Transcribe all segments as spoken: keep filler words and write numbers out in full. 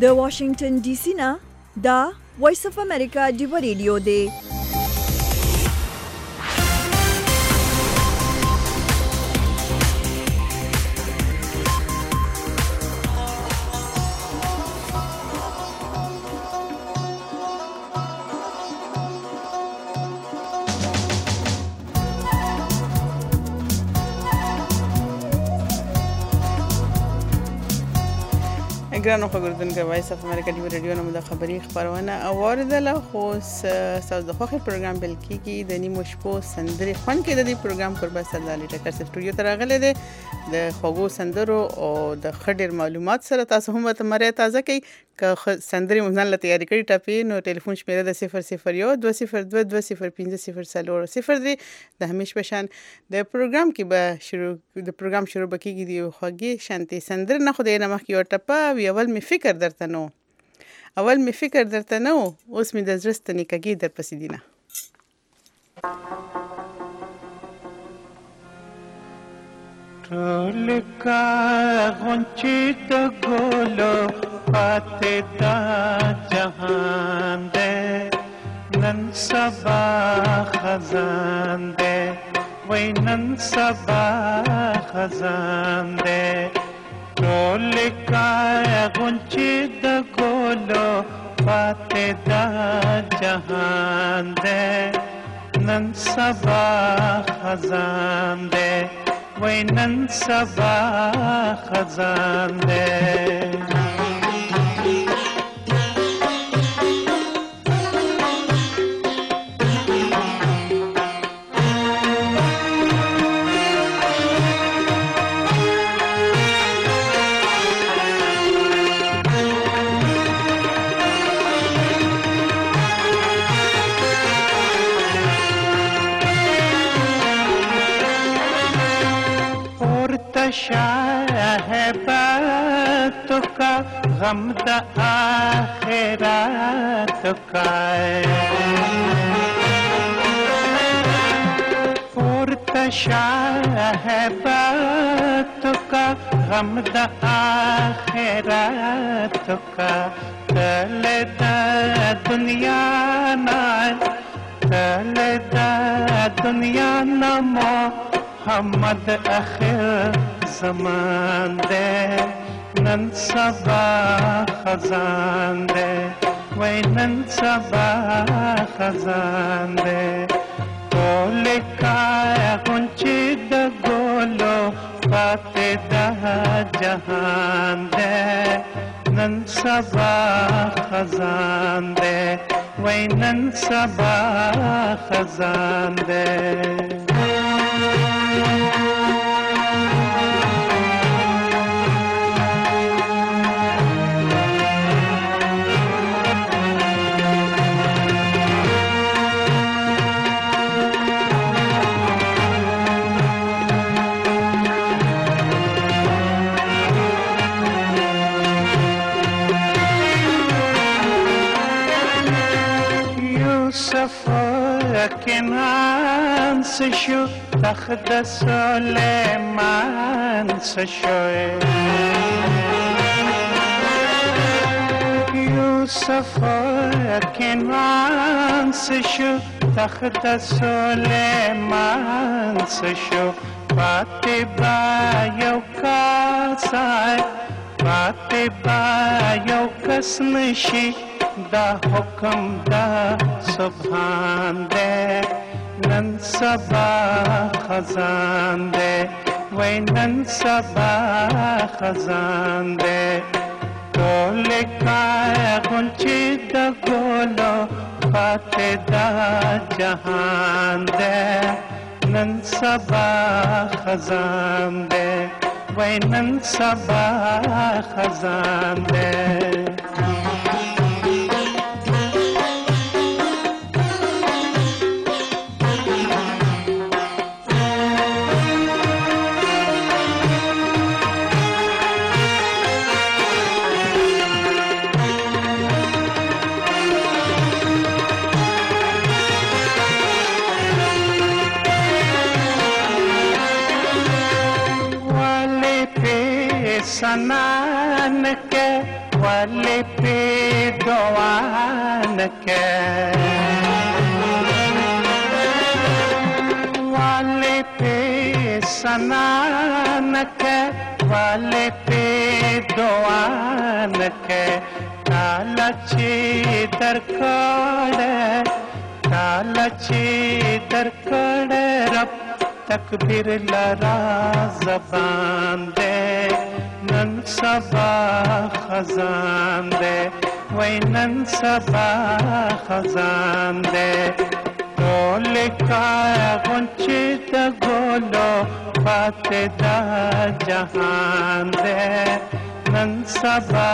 د واشنگټن ډي سي نه دا وایس اف امریکا دی ریډیو دی. ګرانو خبردونکو وایس اف امریکا دی ریډیو نوم د خبري خبرونه اوریدله خو ساوث د خوخي پروګرام بل کیږي د نیمو شپو سندري خون کې د دې پروګرام قربا سلالي ټکر سټوډیو ته راغله ده د خوګو سندرو او د خډیر معلومات سره تاسو هم ته مری تازه کی که سندري مونږ له تیاری کړی ټاپی نو ټلیفون شمیره د صفر صفر یو دوه صفر دوه دوه صفر پنځه صفر صفر صفر دی د همیش بشان د پروګرام کې به شروع د پروګرام شروع بکیږي دی خوږی شانتي سندر نه خو د نمخ یو ټپه اول می فکر درته نو اول می فکر درته نو اوس می د زړستنی کګی در پسې دینه ټول کا غونچې د ګلو پاتې دا جهان دې نن سبا خزان دې وای نن سبا خزان دې ټول کا غونچې د ګلو پاتې دا جهان دې نن سبا خزان دې وای نن سبا خزان دې साहिबा का गम द आखिरत का पुरता साहिबा का गम द आखिरत का तल द दुनिया ना तल द दुनिया नमो मोहम्मद आखिर زمان دے نن سبا خزان دے وای نن سبا خزان دے ټول کای غونچې د ګلو پاتې د جهان دے نن سبا خزان دے وای نن سبا خزان دے کنان سشو تخت سلیمان سشوی یوسف کنان سشو تخت سلیمان سشو پاتی با یو کاسای پاتی با یو کس نشی دا حکم دا سبحان دے نن سبا خزان دے وای نن سبا خزان دے ټول کای غونچې د ګلو پاتې دا جهان دے نن سبا خزان دے وای نن سبا خزان دے सनान के والے پہ دعا نہ کر والے پہ ثنا نہ کر والے پہ دعا نہ کر تالا چی درکڑ تالا چی درکڑ رب تکبیر لرا زبان دے نن سبا خزان دے وی نن سبا خزان دے ټول کا غنچه د ګلو پاتې دا جهان دے نن سبا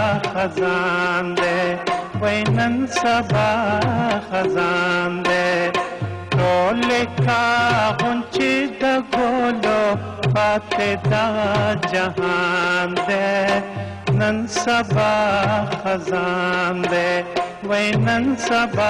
خزان دے وی نن سبا خزان دے ټول کا غنچه د ګلو پاتې دا جهان دے نن سبا خزان دے وی نن سبا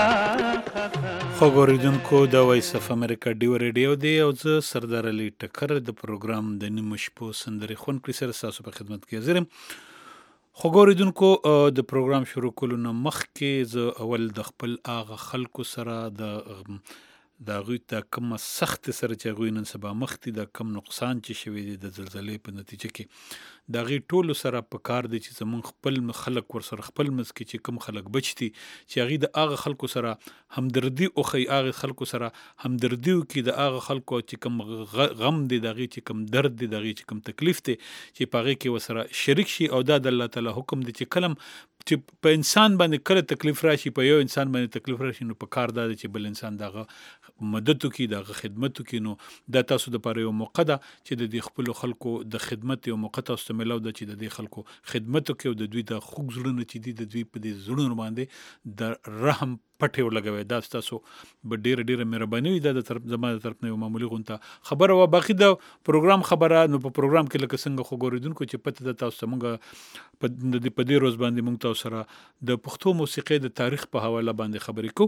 خو ګوریدونکو د وایس اف امریکا ډیو ریډیو دی او زه سردار علي ټکر د پروګرام د نیمو شپو سندرې خوونکي سره ستاسو په خدمت کې حاضر یم. خو ګوریدونکو د پروګرام شروع کولو نه مخکې زه اول د خپل هغه خلکو سره د د هغوی ته کومه سختې سره چې هغوی نن سبا مخ دي د کم نقصان چې شوی دی د زلزلې په نتیجه کې د هغې ټولو سره په کار دی چې زمونږ خپل خلک ورسره خپل منځ کې چې کوم خلک بچ دي چې هغې د هغه خلکو سره همدردي وښیي هغې خلکو سره همدردي وکړي د هغه خلکو چې کوم غم دی د هغې چې کوم درد دی د هغې چې کوم تکلیف دی چې په هغې کې ورسره شریک شي او دا د الله تعالی حکم دی چې کله چې په انسان باندې کله تکلیف راشي په یو انسان باندې تکلیف راشي نو په کار دا دی چې بل انسان دغه مدد وکړي دغه خدمت وکړي نو دا تاسو دپاره یو موقع ده چې د دې خپلو خلکو د خدمت یو موقع تاسو ته میلاو ده چې د دې خلکو خدمت وکړي او د دوی د خوږ زړونه چې دي د دوی په دې زړونو باندې د رحم پټې ولګوئ دا ستاسو به ډېره ډېره مهرباني وي دا د طرف زما د طرف نه یو معمولي غونته خبره وه. باقي د پروګرام خبره نو په پروګرام کې لکه څنګه خو ګورېدونکو چې پته ده تاسو ته مونږ په دې روز باندې مونږ تاسو سره د پښتو موسیقۍ د تاریخ په حواله باندې خبرې کوو.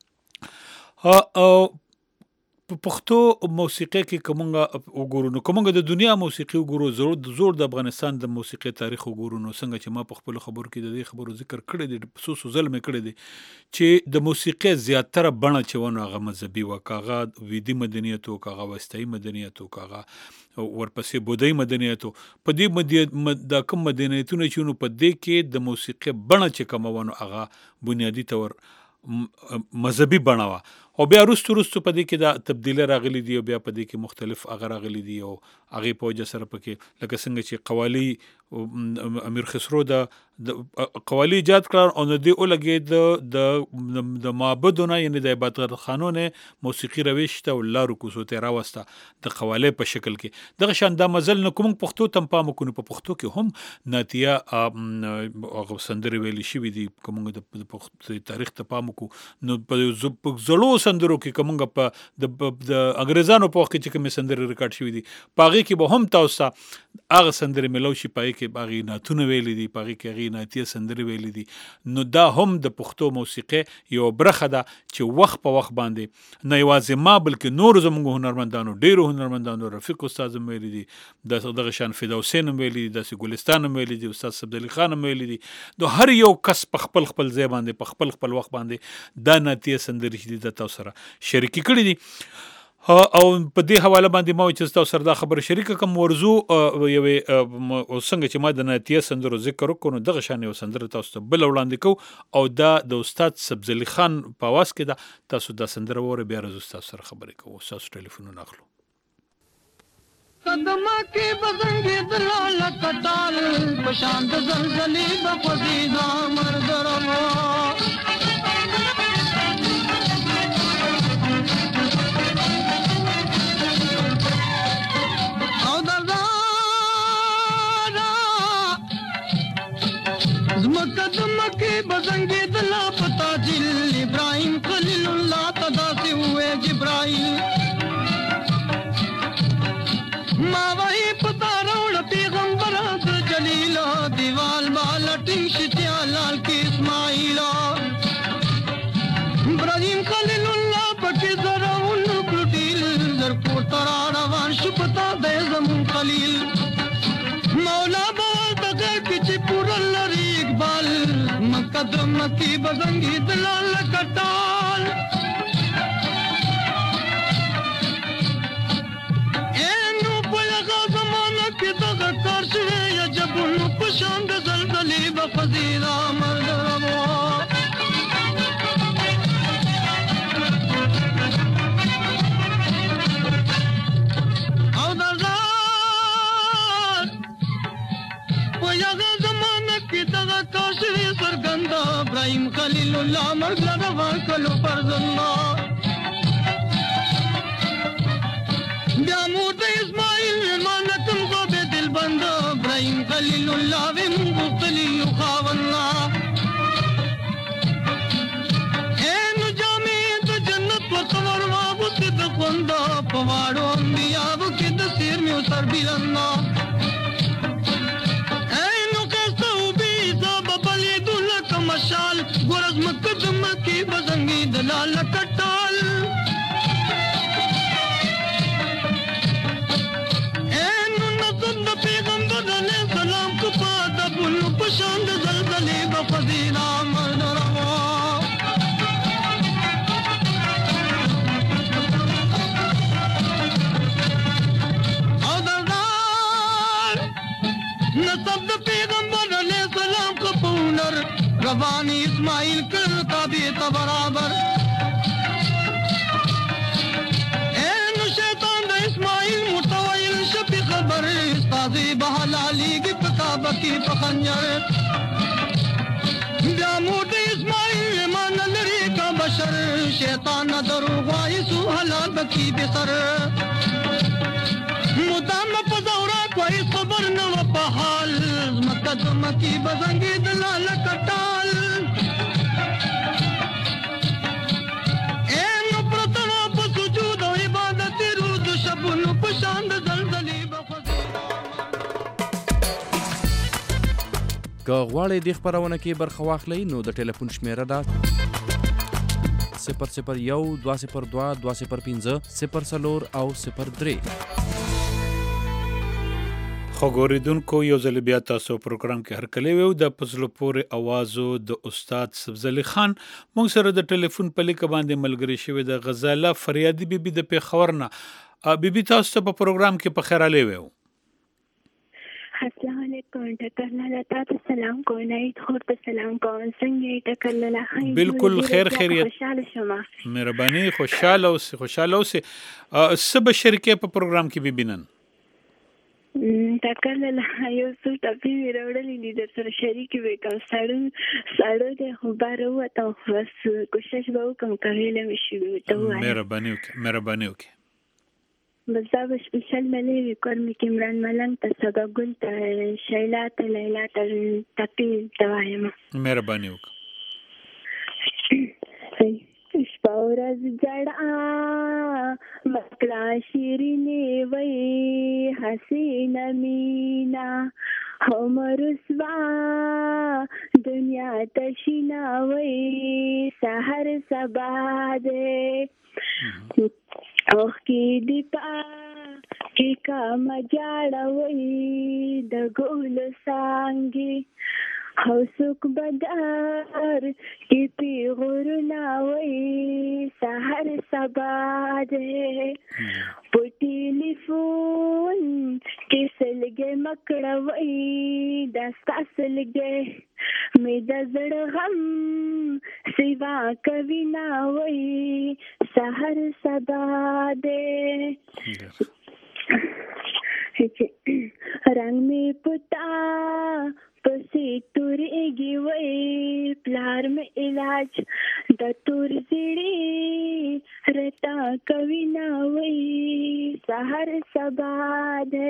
او په پښتو موسیقۍ کې که مونږ وګورو نو که مونږ د دنیا موسیقي وګورو زور زور د افغانستان د موسیقۍ تاریخ وګورو نو څنګه چې ما په خپلو خبرو کې د دې خبرو ذکر کړی دی څو څو ځل مې کړی دی چې د موسیقۍ زیاتره بڼه چې وه نو هغه مذهبي وه که هغه ویدي مدنیت و که هغه وسطایي مدنیت و که هغه ورپسې بودایي مدنیت و په دې دا کوم مدنیتونه چې نو په دې کې د موسیقۍ بڼه چې کومه وه نو هغه بنیادي طور مذهبي بڼه وه او بیا وروستو وروستو په دې کې دا تبدیلی راغلی دي او بیا په دې کې مختلف هغه راغلی دي او هغې په وجه سره پکې لکه څنګه چې قوالي امیر خسرو د قوالی ایجاد کړل او د دې ولګېد د معبدو نه یعنې د عبادتخانو نه موسیقي روش ته او لارو کوڅو ته یې راوسته د قوالۍ په شکل کې. دغه شان دا مزل نه که موږ پښتو ته هم پام وکړو نو په پښتو کې هم نعتیه هغه سندرې ویلې شوي دي. که موږ د تاریخ ته پام وکړو نو په زړو سندرو کې که موږ په د انګریزانو په وخت کې چې کومې سندرې ریکارډ شوي دي په هغې کې به هم تاسو ته هغه سندرې میلاو شي په هغې کې هغې نعتونه ویلي دي په هغې کې هغې نعتیه سندرې ویلي دي. نو دا هم د پښتو موسیقۍ یوه برخه ده چې وخت په وخت باندې نه یوازې ما بلکې نورو زموږ هنرمندانو ډېرو هنرمندانو رفیق استاد هم ویلي دي دغه شان فدا حسین هم ویلي دي داسې ګلستان هم ویلي دي استاد سبزعلي خان هم ویلي دي. د هر یو کس په خپل خپل ځای باندې په خپل خپل وخت باندې دا نعتیه سندرې چې دي د تاسو سره شریکې کړي دي. او په دې حواله باندې ما چې تاسو سره دا خبره شریکه کوم ورزو یوې څنګه چې ما د نعتیه سندرو ذکر وکړو نو دغه شان یو سندره تاسو ته بله وړاندې کوو او دا د استاد سبزعلي خان په اواز کې ده. تاسو دا سندره واورئ بیا راځو ستاسو سره خبرې کوو ستاسو ټلیفونونه اخلو. قدمه کې بزنګېدله لکه ټال په شان د زلزلې به خوځېده مردرمه مقدمه بزنګېدله په تاجل ابراهیم خلیل الله ته داسې وویې جبرایل ما وایي په تا راوړه پیغمبره د جلیله دیوال باله ټینګ شي لال کې اسماعیل ابراهیم خلیل الله پکې زرون کړو ډیل زر پورته را روان شو په تا دی زمون خلیل مولا به دغه کې چې پوره لري قدم کی بزنگی دلال کٹال اینو پیغا زمانہ کی دغا کارشوی یا جبونو پشاند زلزلی بفزیرہ مرد روا او دغار پیغا زمانہ کی دغا کارشوی سرگندہ ابراہیم خلیل اللہ مرد روا کلو فرزندہ بیامور دا اسماعیل امانتم کو بے دل بندہ ابراہیم خلیل اللہ وی مغفلی خاوندہ این جامع دا جنت و قمر وابو صدق وندہ پوارو انبیاء وکی دا سیر میں سر بیلندہ اینو کستا بی صاحب بلی دولک مشال گرز مقدم کی بزنگی دلال کٹال پشاند زلزلی بفزینا مرد روا او دردار نصب دا پیغمبر علیہ السلام کا پونر روانی اسماعیل کر تابیت برابر این شیطان دا اسماعیل متوائل شبی خبر استازی بحلالی کی پکابہ کی پخنجر بیامود اسماعیل ایمان لری کا بشر شیطان دروغوائی سو حلال بکی بسر مدام پزورا کوئی صبر نو پحال مقدم کی بزنگی دلال کٹال این پرتنا پسجود و عبادت روز شبن پشاند زلزلی بخزینا که غواړئ دې خپرونه کې برخه واخلئ نو د ټلیفون شمیره ده صفر صفر یو دوه صفر دوه دوه صفر پنځه صفر څلور او صفر درې. خو ګوریدونکو یو ځل بیا تاسو پروګرام کې هرکلی وو د پزلو پورې اوازو د استاد سبزلی خان مونږ سره د ټلیفون په لیک باندې ملګری شوی د غزاله فریادي بیبي د پیښور نه. بیبي تاسو ته په پروګرام کې په خیر علي وو. السلام علیکم ټکر لاله تاسو سلام کوم نه خور ته سلام کوم څنګه ټکر لاله خیر بالکل خیر خیریت خوشاله شوم مهرباني خوشاله اوسې خوشاله اوسې سبا شریکه په پروګرام کې بیبینن ټکر لاله یو څو ټپی وروړلې دي در سره شریک وکم سړی سړی د خبر وته بس کوشش وکم کوله مشي ته وای مهرباني وکړه مهرباني وکړه بزاف سپیشل ملي کورم کې عمران ملنګ ته سبا ګل ته شیلا ته لیلا ته ټپی دوایم مهرباني وکړه شپورز جړا مکلا شیرینې وای حسین مینا عمر سوا دنیا تشینا وای سحر سبا دے اوخ کی دی پا کی کام جاڑا وی د ګل سانګي حوسک بدار کی پی غرنا وی سحر سبا دے پټی لیفون کی سلګه مکړه وی دستا سلګه می د زړه غم سیوا کوي نا وی سحر سبا دے رنگ می پتا پسی تورېږي وی پلار می علاج د تور زړی رتا کوي نا وی سحر سبا دے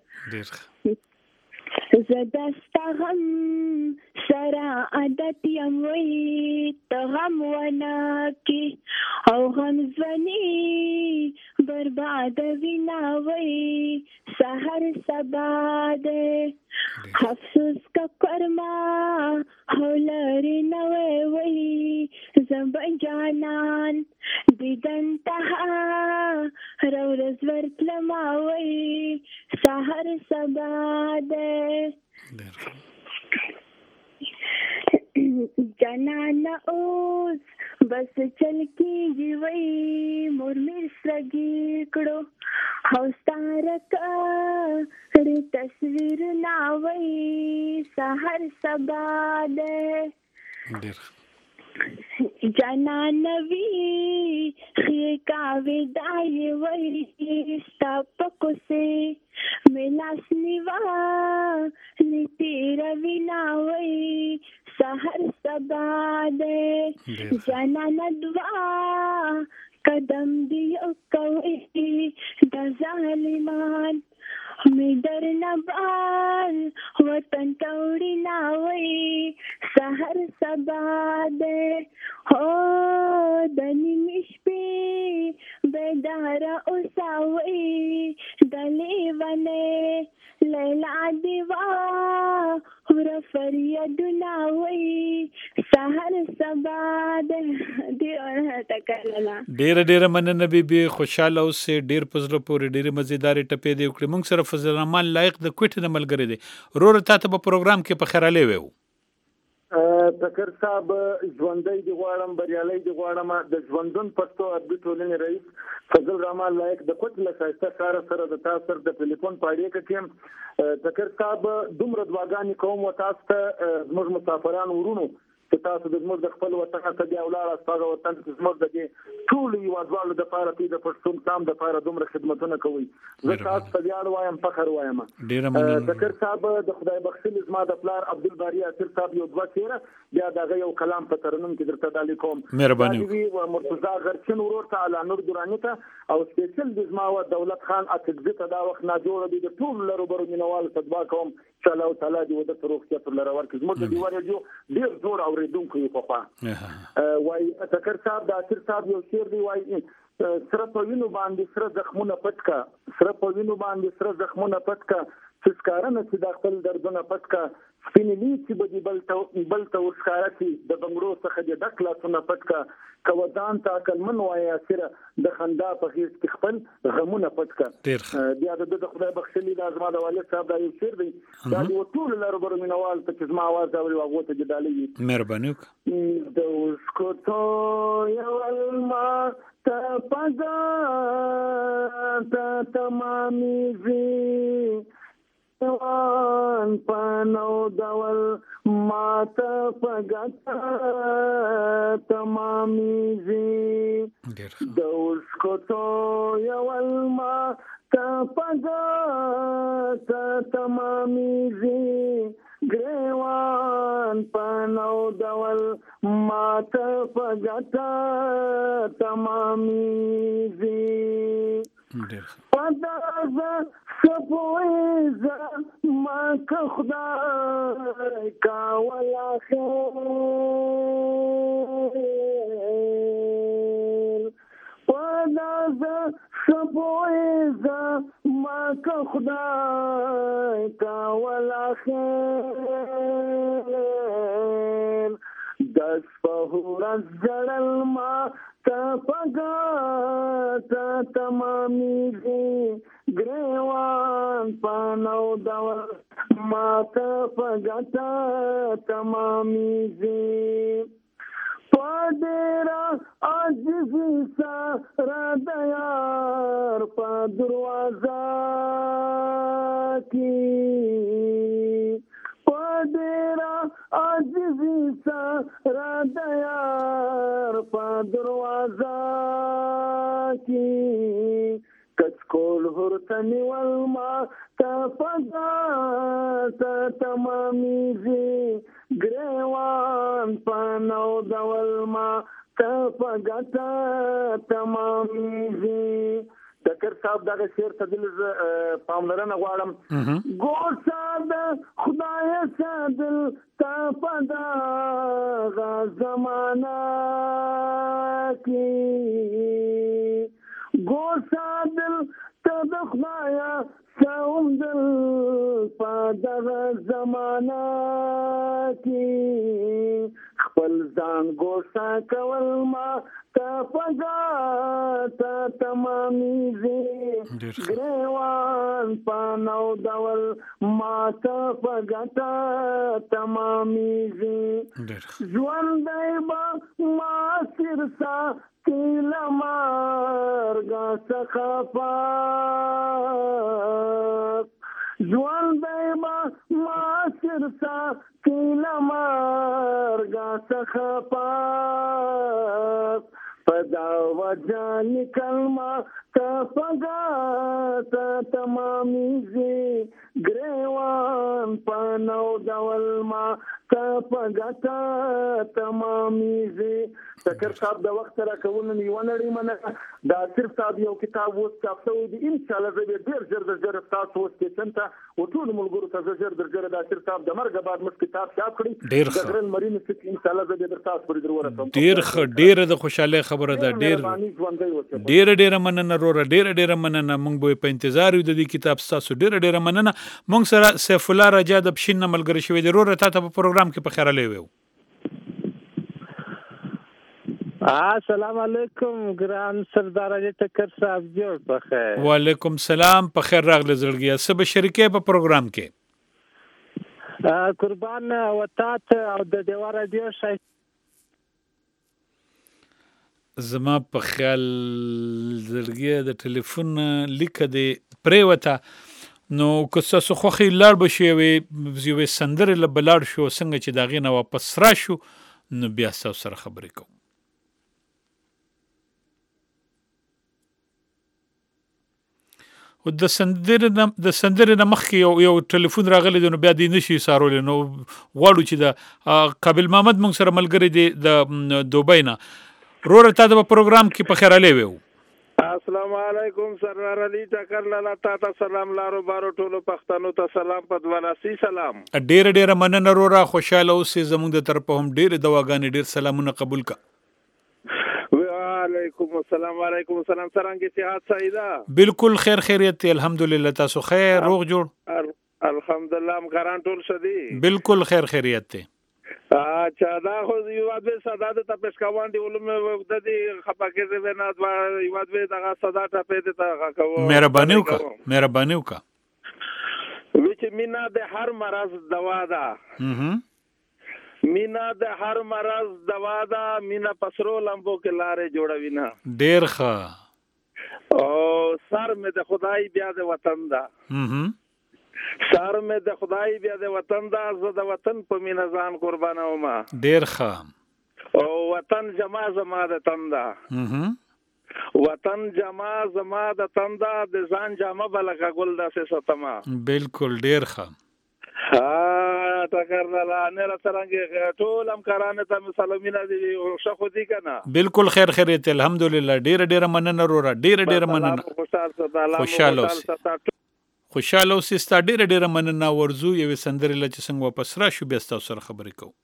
زدستا غم سرا عادت یم وی ته غم ونه کی او غم زونی برباد وینا وی سحر سبا دے افسوس کا کرما هولری نوے وی زبان جانان دیدن تها رورز ورتلما وی سحر سبا دے جانان اوس بس چل کېږي وای مور مې سرګي کړو هوستارکا کړي تصویر نا وای سحر سبا ده جانان وی خې کا ودای وای ستاپکو سے ملاس نیوا تیرا وینا وای سحر سبا دے جانان دعا قدم دیو کوئی دا ظالمان می در نبال وطن توڑی ناوی سحر سبا دے ہو دنی مشپی بیدارا اساوی دلی ونے لیلا دیوا ورا فریاد ناوی سحر سبا دے دیو تکللا ډیر ډیر مننه بیبي خوشاله اوسې ډیر پزله پورې ډیر مزیدار ټپې دی وکړي مونږ سره فضل الرحمن لایق د کوټ نه ملګری دی رور ته په پروګرام کې په خیراله ویو تکر صاحب ژوندۍ دی غواړم بریالي دی غواړم د ژوندون پښتو ادبي ټولنې رئیس فضل الرحمن لایق د کوټ له شایسته کار سره د تاسو سره د ټلیفون پاړې کې تکر صاحب دومره دواګانې کوم و تاسو ته زموږ مسافران ورونو چې تاسو د زموږ د خپل وطن ته دی اولاد استاغه وطن چې زموږ د ټول یو ځوال د پاره په د پښتون تام د پاره دومره خدمتونه کوي زه تاسو ته یاد وایم فخر وایم ډیر مننه تکر صاحب د خدای بخښلي زما د پلار عبدالباری اصل صاحب یو دوه چیرې بیا دغه یو کلام په ترنم کې درته دالي کوم مهرباني وي مرتضی غرچن ورور ته اعلی نور درانی ته او سپیشل د زما او دولت خان اڅګزه ته دا وخت نه جوړ دي د ټول لرو برو مینوال صدوا کوم چې الله تعالی دې ود ته روغتیا پر لره ورکړي زموږ د دیوار یو ډیر زور اوریدونکو یې په خوا وای تکر صاحب د اخر صاحب یو شعر دی وای سره په وینو باندې سره زخمونه پټکا سره په وینو باندې سره زخمونه پټکا چې ښکارنه چې د خپل دردونه پټکا سپینلی چې به بل ته بل ته ورښکاره شي د بنګړو څخه د ډک لاسونه پټکا کوځان ته عقلمن وایي سره د خندا په هیڅ کې خپل غمونه پټکا بیا د خدای بخښلي د ازما د والد صاحب دا یو شعر دی دا د ټول لارو برو مینوال ته چې زما आवाज اوري واغو ته جدالي مهرباني د اوس کو تو یو الما ته پزا ته تمامي زی وان پانو دول ماتا پگتا تمامی زی دوش کو تو یول ماتا پگتا تمامی زی گریوان پانو دول ماتا پگتا تمامی زی پدازا سپویزا ما که خدای کاولا خیر پدازا سپویزا ما که خدای کاولا خیر دس پهور از زرل ما تا پگا تا تمامی زی گریوان پانو دور ما تا پگا تا تمامی زی پادیرا عجزی سا را دیار پا دروازہ کی پادیرا عجزی سا را دیار پا دروازہ کی کچکول هرتنی والما تا پگا تا تمامی زی گریوان پانو دولما تا پگا تا تمامی زی دکر صاحب دغه شعر ته دل پاملرنه غواړم ګوسا د خدای سادل تا پدا غا زمانہ کی ګوسا دل ته د خدای ساوم دل پدا زمانہ کی خپل ځان ګوسا کول ما تفقات تمامیزی گریوان پانو دول ما تفقات تمامیزی جوان دیبا ما سرسا کیل مارگا سخفاق جوان دیبا ما سرسا کیل مارگا سخفاق پدا وجانی کلمہ تفقات تمامیزی گریوان پانو دول ما تفقات تمامیزی تکر صاحب د وخت را کوون یو نړۍ منه دا صرف صاحب یو کتاب وڅ چاپته دي ان شاء الله زه ډیر ډیر د ډیر تاسو وڅ کې ته او ټول ملګرو ته زه ډیر ډیر د صرف صاحب د مرګ بعد مس کتاب چاپ کړی ډیر د ګرن مرینه چې ان شاء الله زه ډیر تاسو پر ضرورت کوم ډیر ډیر د خوشاله خبره ده ډیر ډیر ډیر مننه رور ډیر ډیر مننه مونږ به په انتظار یو د دې کتاب تاسو ډیر ډیر مننه مونږ سره سیف الله رجا د پښین ملګری شوی دی رور ته په پروګرام کې په خیر لوي السلام علیکم ګران سردار علي ټکر صاحب جوړ په خیر وعلیکم سلام په خیر راغله زړګیا سب شریکې په پروګرام کې قربان وتات او د دیوار رادیو شای زما په خیال زړګیا د ټلیفون لیکه دی پریوته نو که څه خوخي لاړ بشي وي یو سندره له بلاړ شو څنګه چې داغې نه واپس راشو نو بیا تاسو سره خبرې کوم او د سندره د سندره نه مخکې یو یو ټلیفون راغلی دی نو بیا دی نشي سارول نو غواړو چې د قابل محمد مونږ سره ملګری دی د دوبۍ نه رور ته د پروګرام کې په خیر لوي السلام علیکم سردار علي ټکر لاله تا سلام لارو بارو ټولو پښتنو ته سلام پدوالاسي سلام ډیر ډیر مننه رورا خوشاله اوسې زموږ د طرف هم ډیر دواګانې ډیر سلامونه قبول کا وعلیکم السلام علیکم السلام څنګه صحت سعیده بالکل خیر خیریت الحمدلله تاسو خیر روغ جوړ الحمدلله مقران ټول شدي بالکل خیر خیریت ته اچھا دا خو یو د صدا د تپش کاوان دی ولوم د دې خپاکه زه نه دا یو د دغه صدا ته پېد ته کوم مهرباني وکړه مهرباني وکړه وچ مینا د هر مرض دوا ده مینا د هر مرض دوا ده مینا پسرو لمبو کې لارې جوړوي نه ډیر ښه او سر مې د خدای بیا د وطن ده سر مې د خدای بیا د وطن ده زه د وطن په مینا ځان قربانه ومه ډیر ښه او وطن جما زما د تن ده وطن جما زما د تن ده د ځان جامه بلکه ګل داسې ستما بالکل ډیر ښه ها ټکر لاله نه څنګه ټول همکارانو ته سلامونه دي او شخو دي کنه بالکل خیر خیریت الحمدلله ډیر ډیر مننه رورا ډیر ډیر مننه خوشاله خوشاله اوسې ستا ډیر ډیر مننه ورزو یو سندره لچ څنګه واپس را شو بیا تاسو سره خبرې کوو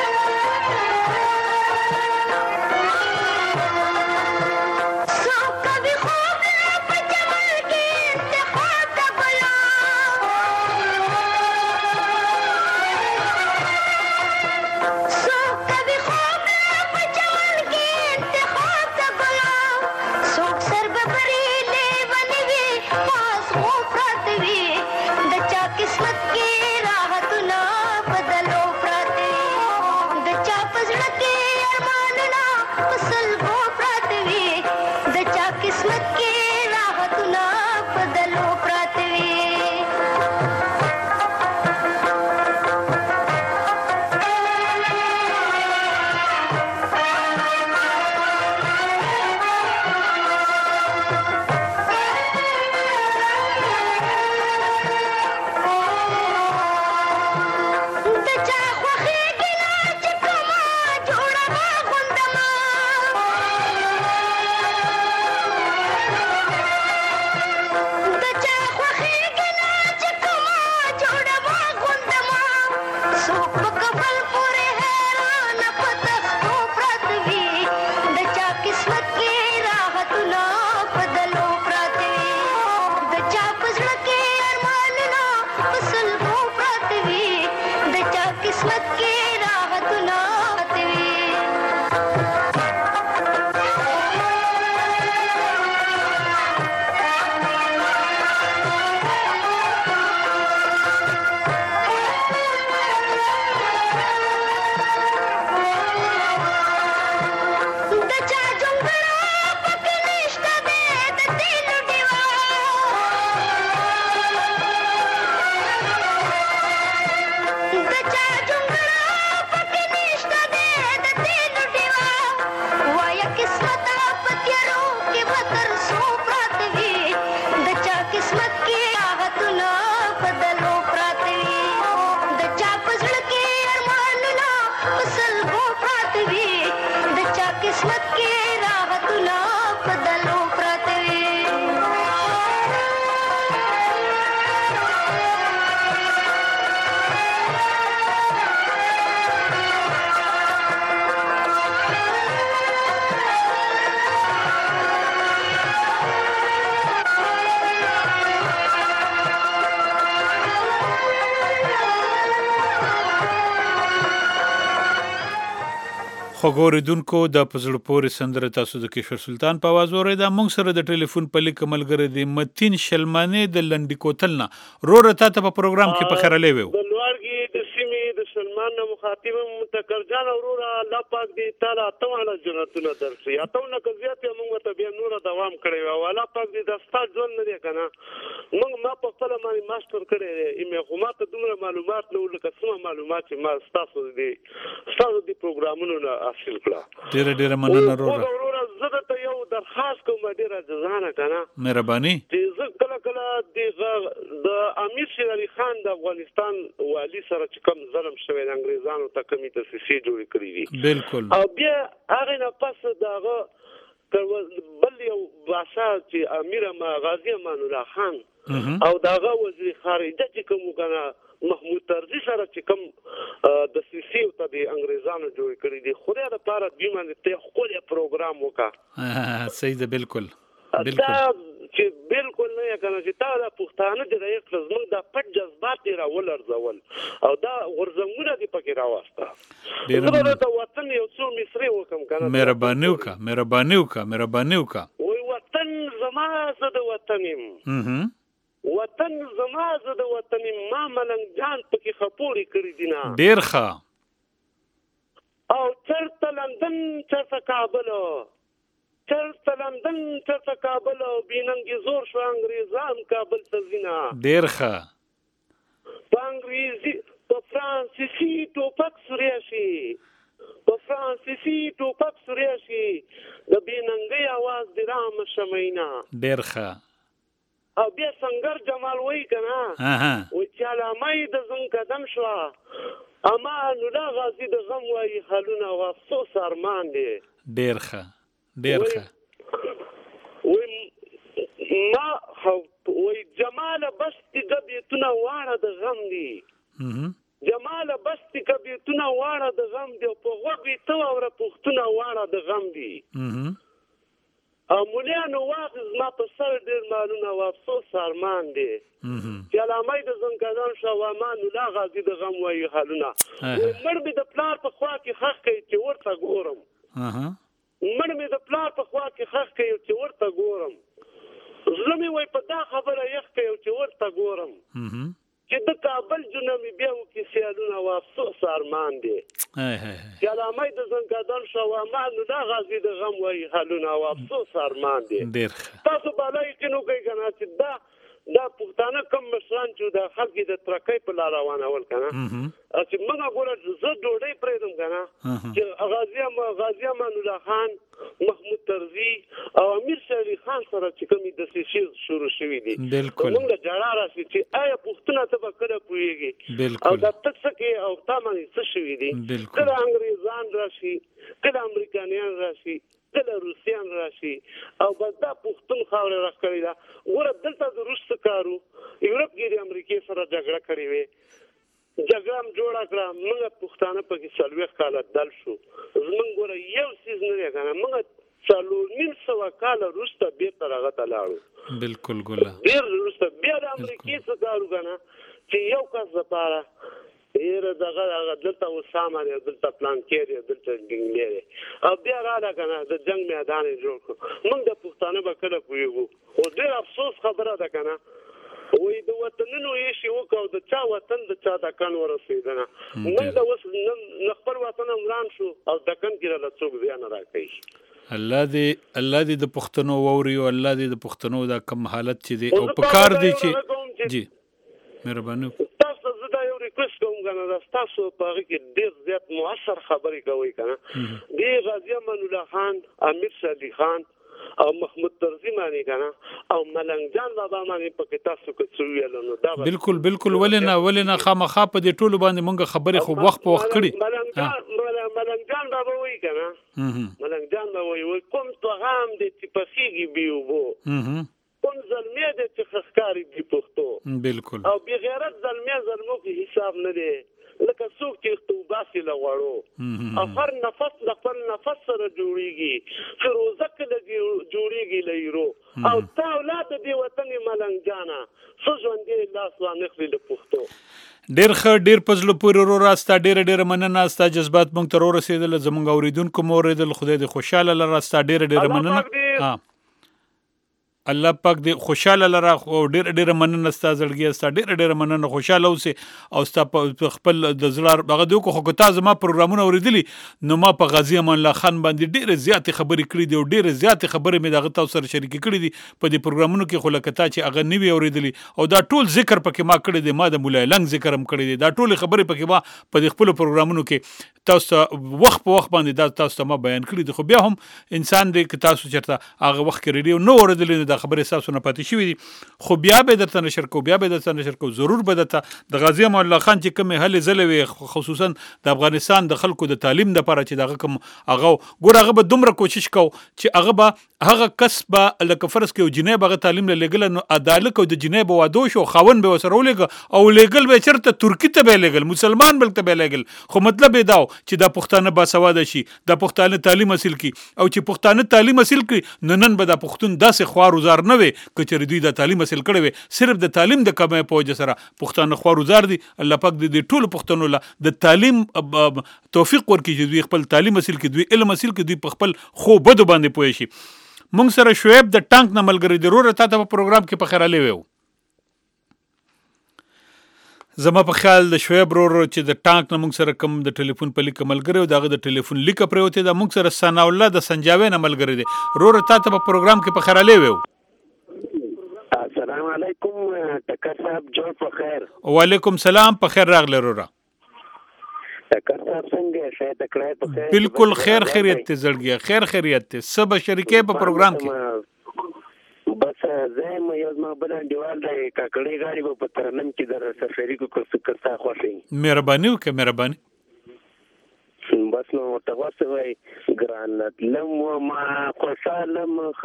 So قسمت کې راحتونه په دلو پراته وي خوګوریدونکو د پزړ پورې سندره تاسو د کشور سلطان په आवाज اورئ موږ سره د ټلیفون په لیک ملګری دی متین شلمانه د لنډی کوتلنا رور ته په پروګرام کې په خیرلې وو د لوړګي د سیمې د سلمان مخاطب متکرجان اورورا الله پاک دې تعالی تعالی جنتونه درسي اتهونه کزيات موږ ته بیا نور دوام کړی او الله پاک دې دستا ځون نه دی کنه موږ ما په خپل باندې ماستر کړی ایمه خو ما ته دومره معلومات نو لکه څه معلومات ما تاسو دې تاسو دې پروګرامونو نه حاصل کړه ډیر ډیر مننه رور اورورا زه ته یو درخواست کوم ډیر ځانه کنه مهرباني چې زه کله کله د امیر شیر علي خان د افغانستان والی سره چې کوم ظلم شوی د انګریزانو ته کمی تاسیسي جوړ کړی دي بالکل او بیا هغه نه پس داغه بل یو باسا چې امیر ما غازی امان الله خان او داغه وزیر خارجه چې کوم کنه محمود طرزي سره چې کوم د سیسي او د انګریزانو جوړ کړی دي خو دا لپاره د بیمانه ته خپل پروګرام وکا صحیح ده بالکل بالکل چې بالکل نه کنه چې تا د پښتانه د یو خزمون د پټ جذبات را ولرځول او دا ورزمونه دی پکې راوسته زه د وطن یو څو مصری وکم کنه مهرباني وکا مهرباني وکا مهرباني وکا وای وطن زما زه د وطنیم وطن زما زه د وطنیم ما ملنګ جان پکې خپوري کړی دینا ډیر ښه او چرته لندن چرته کابل چرته لندن چرته کابل او بیننګي زور شو انګریزان کابل ته زینا ډیر ښه په انګریزي په فرانسیسي ټوپک سوریا شي په فرانسیسي ټوپک سوریا شي د بیننګي आवाज د رام شمینا ډیر ښه او بیا څنګه جمال وای کنه او چې علامه د زن قدم شو اما نو دا غازی د غم وای حالونه او افسوس ارمان دي ډیر ښه ډیر ښه وای ما وای جمال بس کبیتونه واړه د غم دي جمال بس کبیتونه واړه د غم دي په وګي تو اور پختونه واړه د غم دي او مولیانو واخذ ما په سر ډیر مالونه او افسوس ارمان دي چې علامه د زنګدان شو امان الله غازی د غم وای حالونه مړ به د پلار په خوا کې حق کوي چې ورته ګورم مړ به د پلار په خوا کې حق کوي چې ورته ګورم زلمي وای په دا خبره یخ کوي چې ورته ګورم چې د کابل جنوبي بیا کې سیالونه او افسوس ارمان دي چې علامه د زنګدان شو امان نه غازی د غم وای حالونه او افسوس ارمان دي تاسو بالای کینو کوي کنه چې دا دا پښتانه کم مشران چې د خلک د ترکې په لار روانول کنه چې موږ ګوره زه ډوډۍ پرېدم کنه چې غازی اما غازی امان الله خان محمود طرزي او امیر شری خان سره چې کومې د سیسي شروع شوې دي موږ د جړا راشي چې آیا پښتون ته به کله پويږي او د تکسکي او تامه څه شوې دي کله انګريزان راشي کله امریکایان راشي کله روسیان راشي او بس دا پښتون خاور راکړی دا ور دلته د روس کارو یورپ کې د امریکای سره جګړه کړې وي جګړه هم جوړه کړه موږ پښتانه په کې سلوي کال دل شو زمونږ ګور یو سیز نه کنه موږ څلور نیم سو کال روس ته بیرته راغته لاړو بالکل ګولا ډیر روس ته بیا د امریکای سره کارو کنه چې یو کس لپاره ایره دغه هغه دلته وسامه دی دلته پلان کې دی دلته ډینګلې او بیا راځه کنه د جنگ میدان جوړ کړو موږ د پښتانه به کله پویو او ډیر افسوس خبره ده کنه وې د وطنونو یې شی وکاو د چا وطن د چا د کان ورسېدنه موږ د وس نن خپل وطن عمران شو او د کان کې له څوک ځان راکړي الله دې الله دې د پښتنو ووري او الله دې د پښتنو دا کم حالت چې دی او په کار دی چې جی مهرباني ریکوست کوم کنه دا تاسو په هغه کې ډېر زیات موثر خبرې کوي کنه دی غازی امان الله خان امیر شری خان او محمود طرزي مانی کنه او ملنګ جان بابا مانی په کې تاسو کې څو ویل نو دا بالکل بالکل ولنا ولنا خامخا په دې ټولو باندې مونږ خبرې خو وخت په وخت کړي ملنګ جان ملنګ جان بابا وایي کنه ملنګ جان بابا وایي کوم پیغام دې چې پسیږي بیو وو کوم ظلمه دې چې خسکاري دی پښتو بالکل او بی غیرت ظلمه ظلمو کې حساب نه دی لکه څوک چې توباسي لغړو او هر نفس خپل نفس سره جوړيږي فروزه کله جوړيږي لیرو او تا اولاد دې وطن ملنګ جانا سوځون دې لاس وانه خپل پښتو ډیر ښه ډیر پزلو پورې رو راستا ډیر ډیر مننه استا جذبات مونږ تر ورسېدل زمونږ اوریدونکو مو اوریدل خدای دې خوشاله لراستا ډیر ډیر مننه ها الله پاک دې خوشاله لره او ډېر ډېر مننه ستا زړګي ستا ډېر ډېر مننه خوشاله اوسې او ستا په خپل د زړه هغه دوی خو تا زما پروګرامونه اورېدلي نو ما په غازي امان الله خان باندې ډېرې زیاتې خبرې کړي دي او ډېرې زیاتې خبرې مې د هغه تاسو سره شریکې کړي دي په دې پروګرامونو کې خو لکه تا چې هغه نه وي اورېدلي او دا ټول ذکر پکې ما کړی دی ما د مولای لنګ ذکر هم کړی دی دا ټولې خبرې پکې ما په دې خپلو پروګرامونو کې تاسو ته وخت په وخت باندې دا تاسو ته ما بیان کړي دي خو بیا هم انسان دی که تاسو چېرته هغه وخت کې ریډیو نه اورېدلې نو دا خبرې ستاسو نه پاتې شوي دي خو بیا به درته نشر کوو بیا به درته نشر کوو ضرور به درته د غازي امان الله خان چې کومې هلې ځلې وې خصوصا د افغانستان د خلکو د تعلیم دپاره چې دغه کوم هغه ګوره هغه به دومره کوشش کو چې هغه به هغه کس به لکه فرض کړو جنۍ به هغه تعلیم له لېږله نو عدالت او د جنۍ به واده شو خاوند به ورسره ولېږه او لېږل به چېرته ترکي ته به یې لېږل مسلمان بلک ته به یې لېږل خو مطلب یې دا چې دا پښتانه باسواده شي دا پښتانه تعلیم حاصل کړي او چې پښتانه تعلیم حاصل کړي نو نن به دا پښتون داسې خوار وزار نه وي که چېرې دوی دا تعلیم حاصل کړی وي صرف د تعلیم د کمۍ په وجه سره پښتانه خوار وزار دي الله پاک دې ټولو پښتنو له د تعلیم توفیق ورکړي چې دوی خپل تعلیم حاصل کړي دوی علم حاصل کړي دوی په خپل خو بدو باندې پوه شي مونږ سره شعیب د ټانک نه ملګری دی وروره تا ته په پروګرام کې په خیرالی ویو زما په خیال د شعیب ورور چې د ټانک نه مونږ سره کوم د ټلیفون په لیکه ملګری و د هغه د ټلیفون لیکه پرېوتې ده مونږ سره ثناء الله د سنجاوی نه ملګری دی وروره تا ته په پروګرام کې په خیرالی ویو السلام علیکم ټکر صاحب جوړ په خیر وعلیکم سلام په خیر راغلی وروره ټکر صاحب څنګه شاید کړای په خیر بالکل خیر خیریت ته زړګیا خیر خیریت ته سب شریکې په پروګرام کې بس زه مې یو ما بل انډیوال دی کاکړې غاړي په ترنم کې در سره شریکو کو فکر تا خوشي مهرباني وکړه مهرباني بس نو تاسو وای ګرانت لم ما خوشاله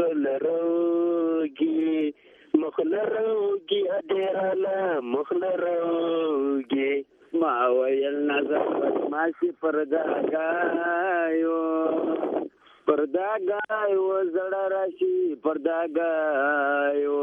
مخلروږي مخلروږي اډراله مخلروږي ما ویل نظر ماشي پرداګایو پرداګایو زړه راشي پرداګایو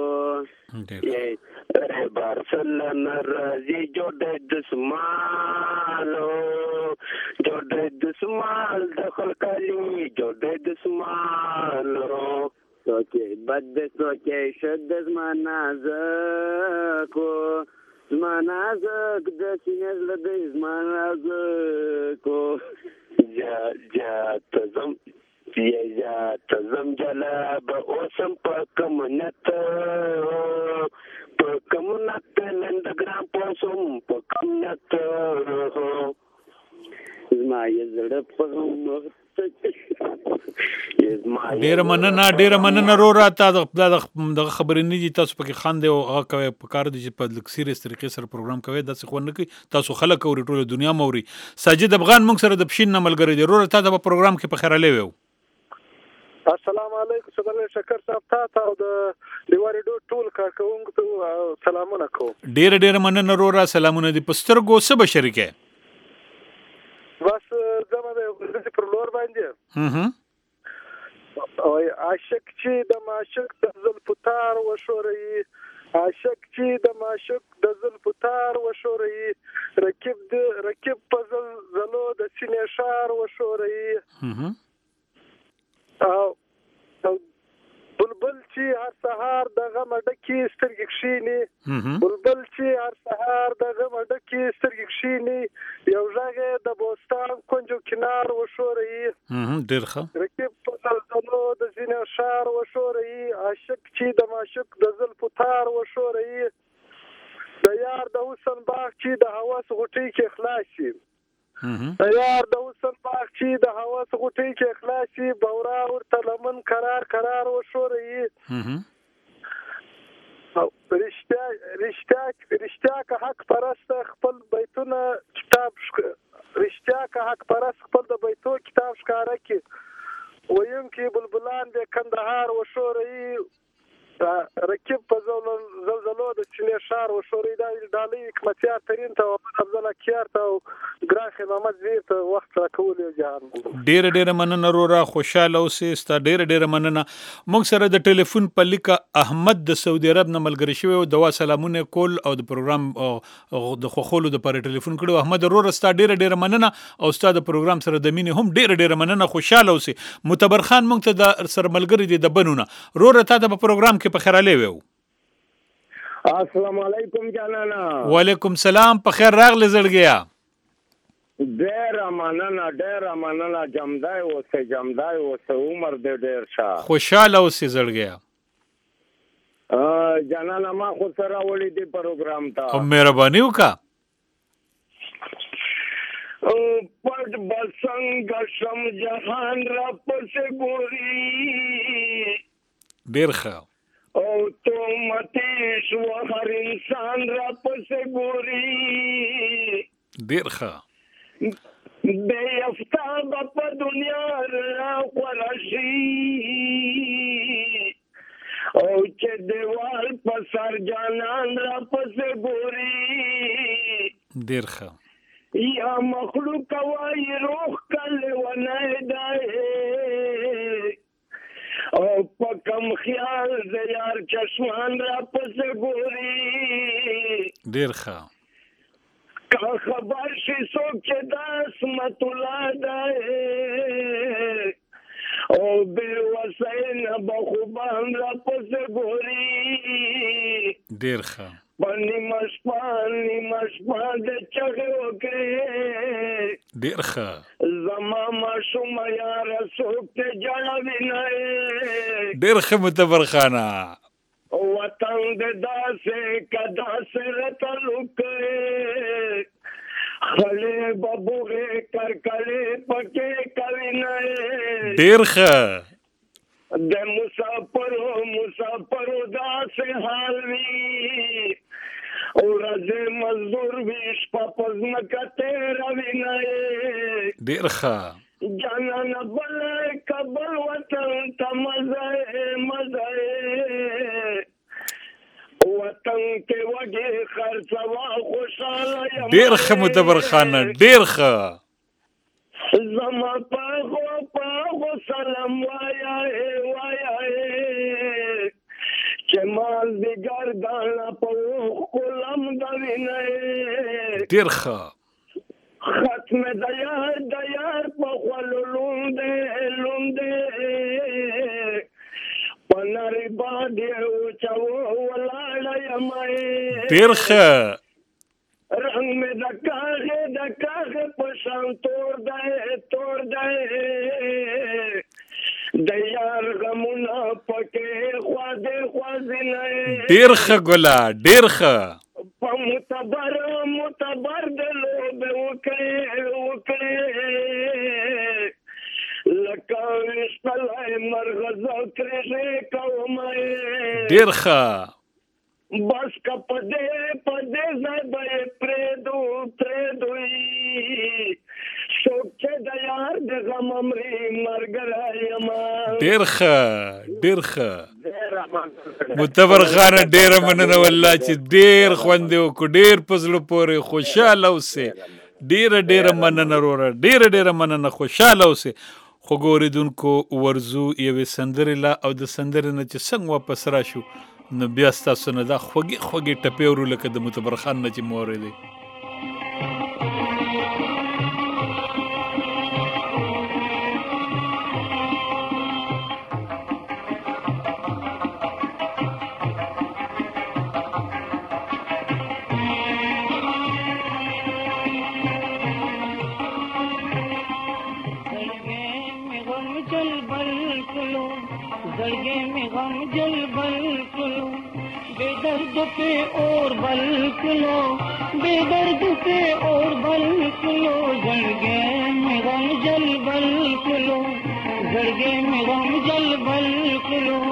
اے بارسلنا رازي جوړ دسمالو جوړ دسمال دخل کلی جوړ دسمالو سوچې بد سوچې شد زمانہ زکو زمانازک د سینې لدې زمانازک کو جا جا تزم یا جا تزم جلاب اوسم په کمنت په کمنت نند ګرام پوسم په کمنت زما یې زړه په مخ ډیره مننه ډیره مننه رو را تا د خبرې نه دي تاسو پکې خاندې او هغه کوي په کار دي چې په لږ سیریس طریقې سره پروګرام کوي داسې خو نه کوي تاسو خلک اوري ټوله دنیا موري ساجد افغان موږ سره د پښین نه ملګری دی رو را تا د پروګرام کې په خیر لوي السلام علیکم صدر شکر صاحب تا ته د دیواري ډو ټول کارکونکو ته سلامونه کوم ډیره ډیره مننه رو را سلامونه دي پسترګو څه بشریکه بس زما د پر لور باندې هم او عاشق چې د معشوق د زلفطار و شوري عاشق چې د معشوق د زلفطار و شوري رکب د رکب په زلو د سینې شار و شوري هم او بلبل چې هر سهار د غم ډکې سترګې کښینی بلبل چې هر سهار د غم ډکې سترګې کښینی یو ځای د بوستان کونجو کنار و شوري ډېر ښه رکب په زلزلو د سینې شار و شوري عاشق چې د معشوق د زلفو تار و شوري د یار د حسن باغ چې د هوس غوټۍ کې خلاصي یار د حسن باغ چې د هوس غوټۍ کې خلاصي بورا ورته لمن قرار قرار و شوري او رښتیا رښتیا رښتیا که حق پرست خپل بیتونه کتاب رښتیا که حق پرست خپل د بیتو کتاب ښکاره کی ویم کې بلبلان د کندهار و شوري رکب په زلزلو د سینې شار و شوري د ډالۍ حکمتیار ترین ته افضل کیار ته ګراخ محمد زیر ته وخت راکول جهان ډیر ډیر مننه رو را خوشاله اوسې ستا ډیر ډیر مننه موږ سره د ټلیفون په لیکه احمد د سعودي عرب نه ملګری شوی او دوا سلامونه کول او د پروګرام د خوخولو د پر ټلیفون کړو احمد رو را ستا ډیر ډیر مننه او ستا د پروګرام سره د مینې هم ډیر ډیر مننه خوشاله اوسې متبر خان موږ ته د سر ملګری دی د بنونه رو را تا د پروګرام کې په خیر لوي السلام علیکم جانانا وعلیکم سلام په خیر راغلی زړګیا ډیر مننه ډیر مننه جمدای اوسه جمدای اوسه عمر دې ډیر شه خوشاله اوسې زړګیا جانانا ما خو سره وړي دی پروګرام ته او مهرباني وکړه پټ بسنګ شم جهان را پسې ګوري ډیر ښه او تو متیش و هر انسان را پسې ګوري ډیر ښه بے افتاب په دنیا را خورشي او چې دیوال په سر جانان را پسې ګوري ډیر ښه یا مخلوق وای روح کله ونه دی او پکم خیال د یار چشمان را پسې ګوري ډیر ښه کا خبر شي څوک چې داس متولا دی او بے وسین بخوبان را پسې ګوري ډیر ښه پنی مشپان نی مشپان د چغه وکړي ډیر ښه زما ماشوم یار څوک ته جړاوي نه ډیر ښه متبر خانه وطن د داسې کدا سره تعلق خله ببوغه کرکړې پکې کوي نه ډیر ښه د مسافر مسافر داسې حال وی او راځي مزدور ویش په پزمکه تیروي نه ډیر ښه جانان بل کبل وطن ته مزه مزه وطن کې وږي خرڅوا خوشاله ډیر ښه متبر خانه ډیر ښه زما پاغو پاغو سلام وایا وایا چمال دی گردان په کولم دوینه ډیر ښه ختم دیار دیار په خللونده لونده پناری باندې او چاو ولاړ یم ډیر ښه آسان تور دے تور دے دیار غمونه پکې خواده خوازنه ډیر ښه ګلا ډیر ښه په متبر متبر د لوبه وکړې وکړې لکه وشتلای مرغز کړې کومه ډیر ښه بس کا پدې پدې ځای به پردو پردوي سوچ د یار د غم امري مرګرایم ډیر ښه ډیر ښه متبر خان ډیر مننه والله چې ډیر خوند وکړ ډیر پزړه پورې خوشاله اوسه ډیر ډیر مننه وروره ډیر ډیر مننه خوشاله اوسه خو ګوریدونکو ورزو یوې سندرې لا او د سندرې نه چې څنګه واپس راشو نو بیا ستاسو نه دا خوږې خوږې ټپې ورو لکه د متبر خان نه چې مو اورېدې जलगे में गम जल बल्क लो बेदर्द पे और बल्क लो बेदर्द पे और बल्क लो जलगे में गम जल बल्क लो जलगे में गम जल बल्क लो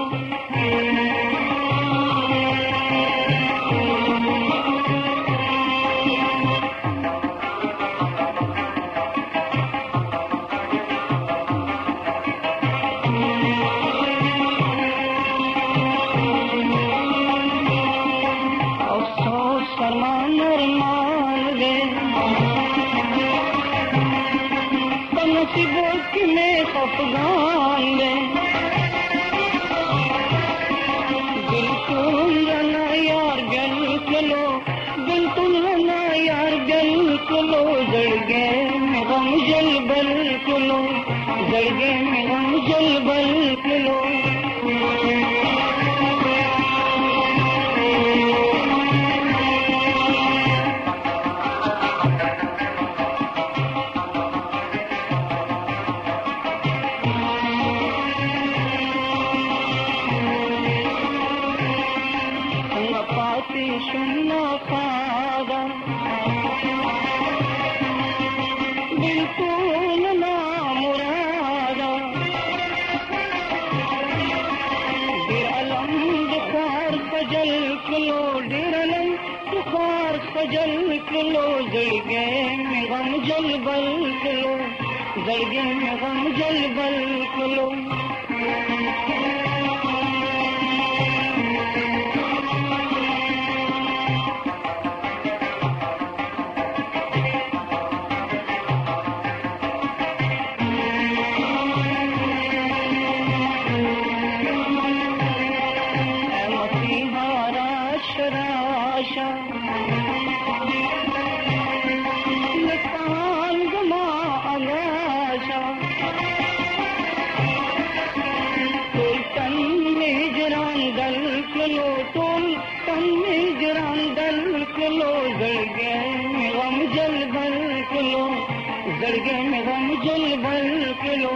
अफगान में बिल्कुल रना यार गल चलो बिल्कुल रना यार गल चलो जलगे में गम जल बल चलो जलगे में गम जल बल चलो जलगे में गम जल बल लो जलगे में गम जल बल लो जलगे में गम जल बल लो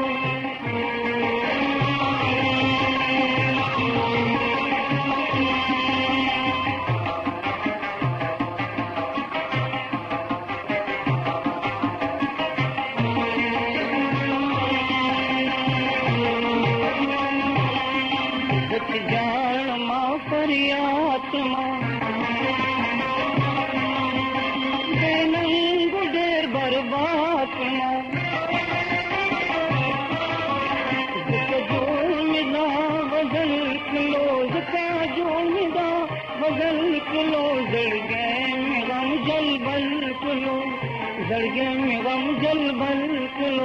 जलगे में गम जल बल लो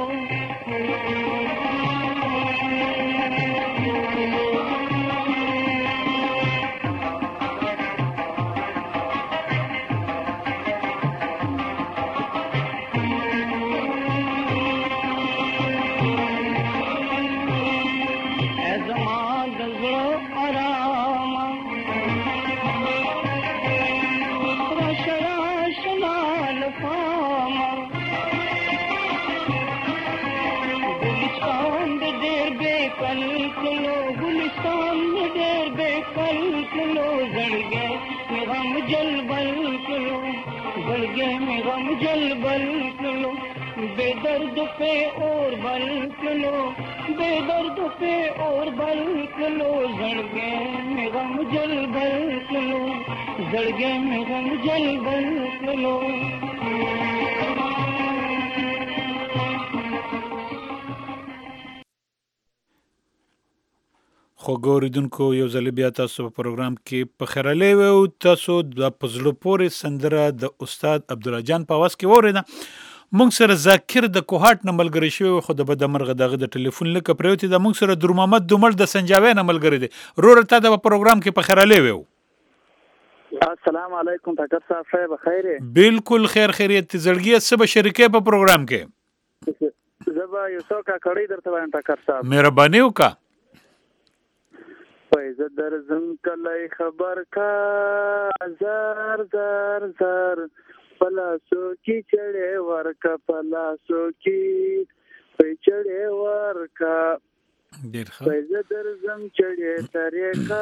बेकल कलो जड़गे में गम जल बल कलो जड़गे में गम जल बल कलो बेदर्द पे और बल कलो बेदर्द पे और बल कलो जड़गे में गम जल बल कलो जड़गे में गम जल बल कलो خو ګوریدونکو یو ځل بیا تاسو په پروګرام کې په خیرلې او تاسو د پزلو پورې سندره د استاد عبدالله جان په واس کې وریده مونږ سره ذاکر د کوهات نملګری شو خو د بد مرغه دغه د ټلیفون لکه پروتي د مونږ سره در محمد دومل د سنجاوي نملګری دی رور ته د پروګرام کې په خیرلې و السلام علیکم ډاکټر صاحب خیر بخیر بالکل خیر خیریت زړګي سبا شریکه په پروګرام کې زبا یو څو کا کړی درته وایم ډاکټر صاحب مهرباني وکړه پیزه درزم کلی خبر کا زار زار زار پلاسو کی چڑے ورکا پلاسو کی پی چڑے ورکا پیزه درزم چڑے طریقا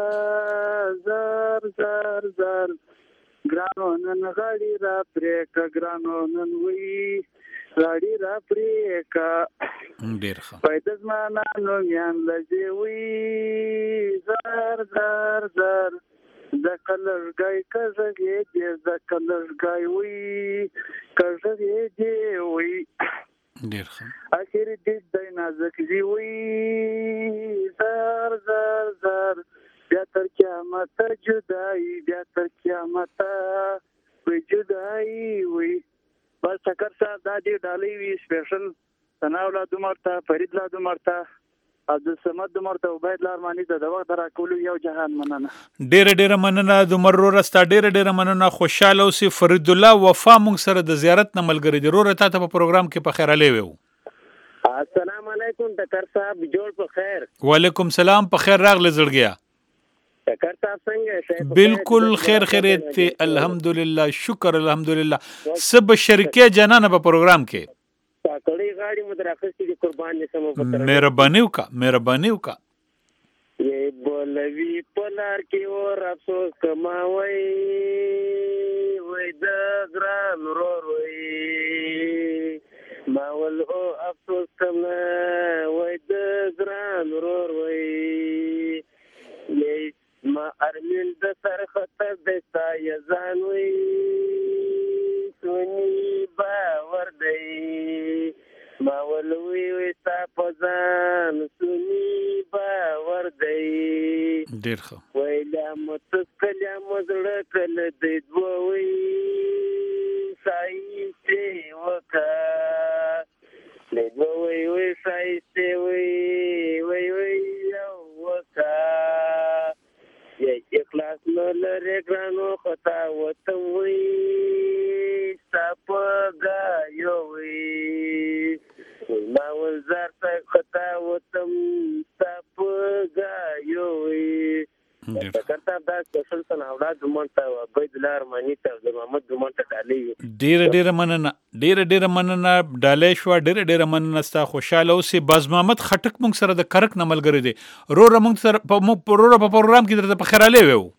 زار زار زار گرانونن غاڑی را پریکا گرانونن وی غاڑی را پریکا ډیر ښه پیدا زمانه نو میان لږی وی زار زار زار د کلر گای کزګې دې د کلر گای وی کزګې دې وی ډیر ښه اخر دې د نازک دی وی زار زار زار بیا تر قیامت جدای بیا تر قیامت وی جدای وی بس ټکر صاحب دا دې ډالۍ وی سپیشل ثنا اولاد مرته فرید اولاد مرته عبدالصمد مرته عبید لارمانی ته د وخت راکولو یو جهان مننه ډیر ډیر مننه د مرو رستا ډیر ډیر مننه خوشاله اوسې فرید الله وفا مونږ سره د زیارت نه ملګری دی رور ته په پروګرام کې په خیرلې وو السلام علیکم ډاکټر صاحب جوړ په خیر وعلیکم سلام په خیر راغله زړګیا ډاکټر صاحب څنګه بالکل خیر خیریت الحمدلله شکر الحمدلله سب شریکه جنانه په پروګرام کې کړي غاړي مدرخصي دي قربان نسم په تر مهرباني وکا مهرباني وکا یې بولوي پلار کې اور افسوس کماوي وای د ګران رور وای ماول او افسوس کما وای د ګران رور وای یې ما ارمین د سر خطر د سایه ځان وای سونی باور دی ما ولوي وي تا پزان سونی باور دی ډیر ښه ویلا متسکلیا مزړه کله د دوی سایسته وکا د دوی وي سایسته وي وي وي وکا یا اخلاص نو لره ګرانو خطا وته وي سپګا یو وي ما ولزار ته خطا وتم سپګا یو وي کارتا دا سلطان اولاد مونته عبید لار مانی ته د محمد مونته ډالې ډیر ډیر مننه ډیر ډیر مننه ډالې شو ډیر ډیر مننه ستا خوشاله اوسې باز محمد خټک مونږ سره د کرک نملګری دی رور مونږ سره په مونږ رور په پروګرام کې درته په خیرالې وو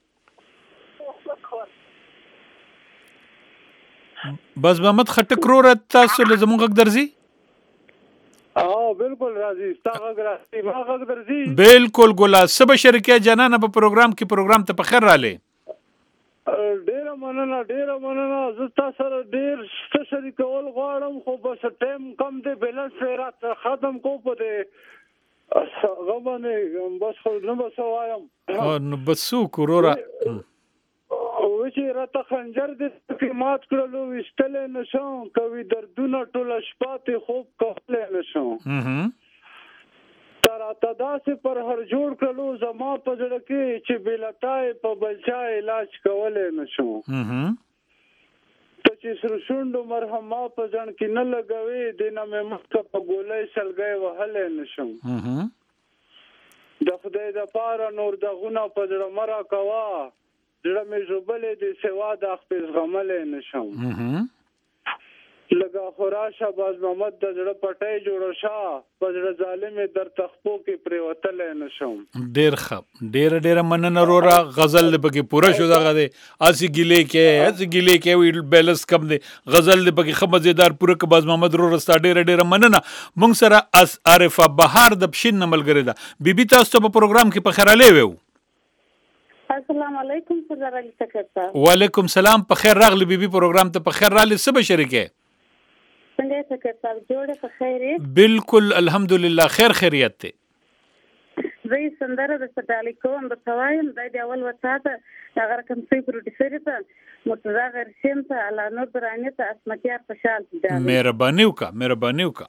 باز محمد خټک رور تاسو له زمونږ غږ درځي اه بالکل راځي ستاسو غږ راځي ما غږ درځي بالکل ګلا سب شریکه جنانه په پروګرام کې پروګرام ته په خیر رااله ډیر مننه ډیر مننه زه تاسو سره ډیر ست شریکول غواړم خو بس ټایم کم دی بیلنس رات ختم کو پته غوونه بس خو نو بس وایم او نو بسو کورورا او چې راته خنجر دې کې مات کړلو وشتل نشم کوي دردونه ټول شپاته خوب کولای نشم هم تر اتداسه پر هر جوړ کړلو زما په جړ کې چې بلټای په بلچا علاج کولای نشم هم ته چې سرشوندو مرهم په ځن کې نه لګوي دینه مې مخ په ګولای سلګي وهلې نشم هم د خدای د پاره نور د غونه په جړ مرا کوا جړه مې جوبلې د سوا د خپل غملې نشم لگا خوراشه باز محمد د زړه پټۍ جوړ شه په زړه ظالم در تخپو کې پریوتل نشم. ډیر ښه ډیر ډیر مننه رورا غزل دې پکې پوره شو دغه دی اسی ګیلې کې اسی ګیلې کې وی بیلنس کم دی غزل دې پکې ښه مزیدار پوره ک باز محمد رورا ستا ډیر ډیر مننه. مونږ سره اس عارفه بهار د پښین ملګری ده بیبي تاسو ته په پروګرام کې په خیراله ویو. السلام علیکم سردار علي سکر صاحب. وعلیکم سلام په خیر راغلی بیبي پروګرام ته په خیر راغلی سبا شریکه څنګه سکر صاحب جوړه په خیر بالکل الحمدلله خیر خیریت ته. زه سندره د سټالی کوم د توایم د اول وساته هغه رقم سی پروډوسر ته مرتضی غرشین ته علانو درانه ته اسمتیار خوشحال دي. مهرباني وکا مهرباني وکا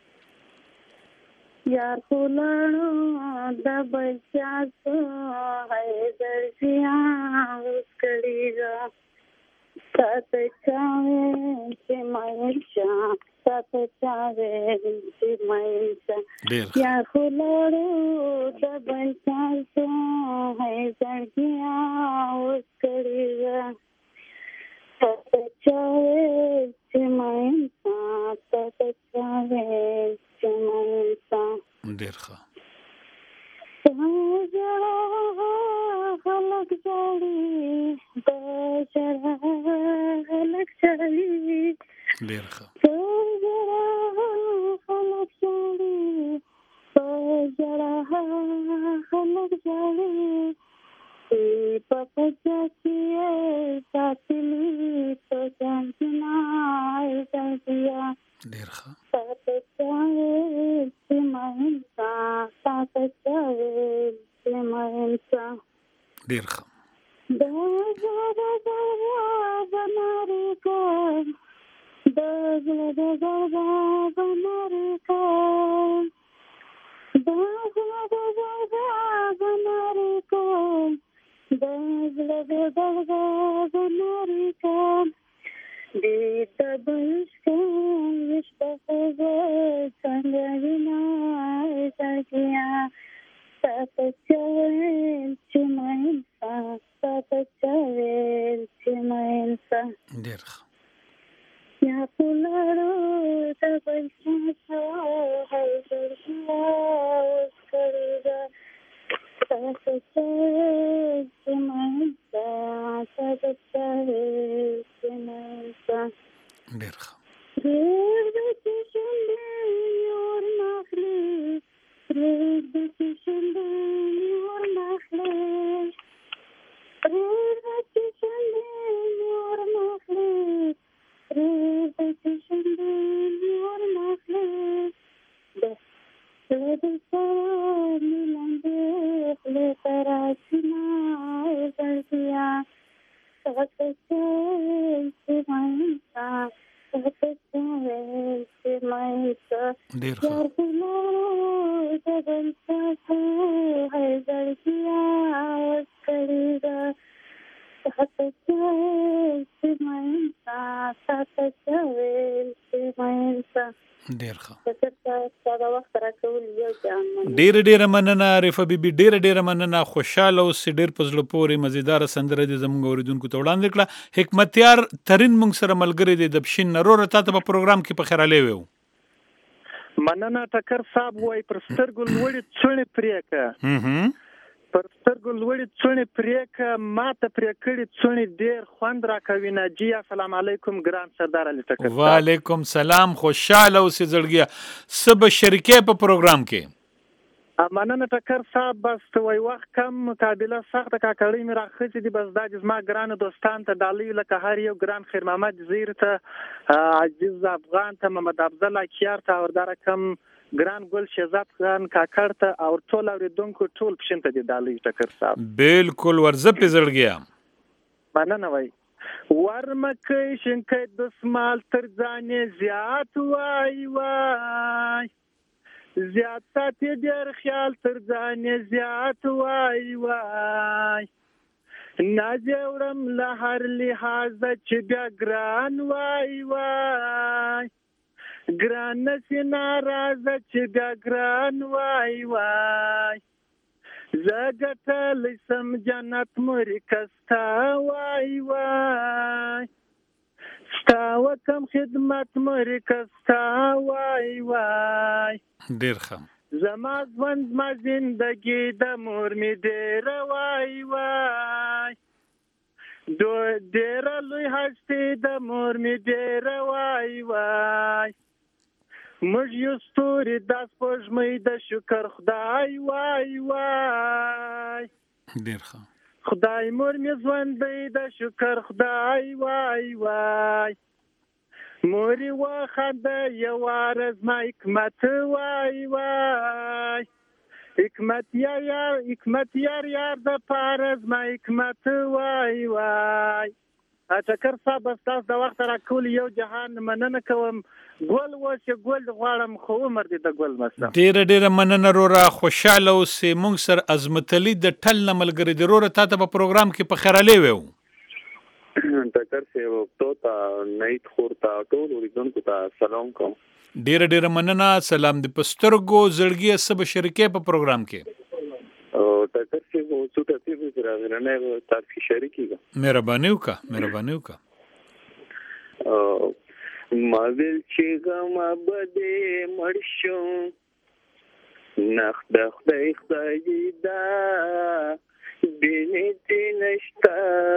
یار خلانو د بچا سو هاي درشیا اوس کړيږي سات چاوي چې مایشا سات چاوي چې مایشا یار خلانو د بچا سو هاي درشیا اوس کړيږي سات چاوي چې مایشا سات چاوي ډیر ښه خلک جاړي د شرا خلک جاړي ډیر ښه خلک جاړي د شرا خلک جاړي په پچا کې ساتلی تو ځانګنا ایتیا ډیر ښه ډیر ښه di tabashkan vishpaha sangavina sakiya satchavel chimainsa satchavel chimainsa dirkh ya pularo tabashka hai durga kariga satchavel chimainsa satchavel chimainsa dirkh ډیر ډیر مننه عارفه بیبي ډیر ډیر مننه خوشاله اوس ډیر پزړه پورې مزیدار سندره د زموږ اوریدونکو ته وړاندې کړه حکمتیار ترين موږ سره ملګری دی د پښین نرور ته په پروګرام کې په خیراله ویو مننه ټکر صاحب وای پر سترګو لوړې څڼې پریکه هم پر سترګو لوړې څڼې پریکه ماته پریکړې څڼې ډیر خوند راکوي ناجی السلام علیکم ګران سردار علي ټکر وعلیکم سلام خوشاله اوس زړګیا سب شریکه په پروګرام کې مننه ټکر صاحب بس وای وخت کم مقابله سخت کاکړی مې راخځي دي بس دا جسمه ګران دوستان ته دالی لکه هر یو ګران خیر محمد زیر ته عزیز افغان ته محمد افضل کیار ته اوردار کم ګران ګل شهزاد خان کاکړ ته او ټول اوریدونکو ټول پښین ته دي دالی ټکر صاحب بالکل ورزه په زړګیا مننه وای ورمکه شنکې د سمال تر ځانې زیات وای وای زیادت ډیر خیال تر ځانې زیات وای وای نازورم له هر لحاظ چې بیا ګران وای وای ګران نسی ناراض چې بیا ګران وای وای زګټل سم جنت مرکستا وای وای ستا وطن خدمت مرکز تا وای وای ډیر ښه زما ژوند ما زندګي د مور می ډیر وای وای دو ډیر لوی هستی د مور می ډیر وای وای موږ یو ستوري د سپوږمۍ د شکر خدای وای وای ډیر ښه خدای مور می ژوندۍ د شکر خدای وای وای موري وخنده یو ورځ ما حکمت وای وای حکمت یار یار حکمت یار یار د پارز ما حکمت وای وای اتکر صاحب تاسو د وخت راکول یو جهان مننه کوم ګل وشه ګل غواړم خو عمر دې د ګل مسه ډیر ډیر مننه رورا خوشاله اوسې مونږ سر عظمتلی د ټل نملګری د رورا تاسو په پروګرام کې په خیراله وو ټکر سی وختو تا نایت خورتا ټول اوریدونکو ته سلام کوم ډیر ډیر مننه سلام د پسترګو زړګي سب شریکې په پروګرام کې او ټکر سی وو څه ته چې راغلنه تاسو شریکیږي مهرباني وکړه مهرباني وکړه ما ویل چې غم بده مرشو نخ د خدای خدای دا بینت نشتا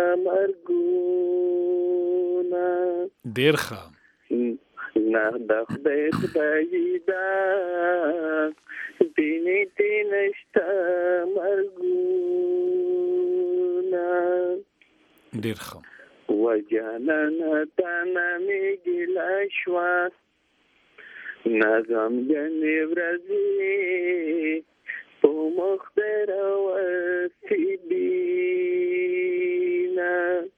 مرګونه ډیر ښه نخ د خدای خدای دا بینت نشتا مرګونه ډیر ښه وجانانا تانا میگیلا شوا نظام جنی برزی پو مختر وسی بینا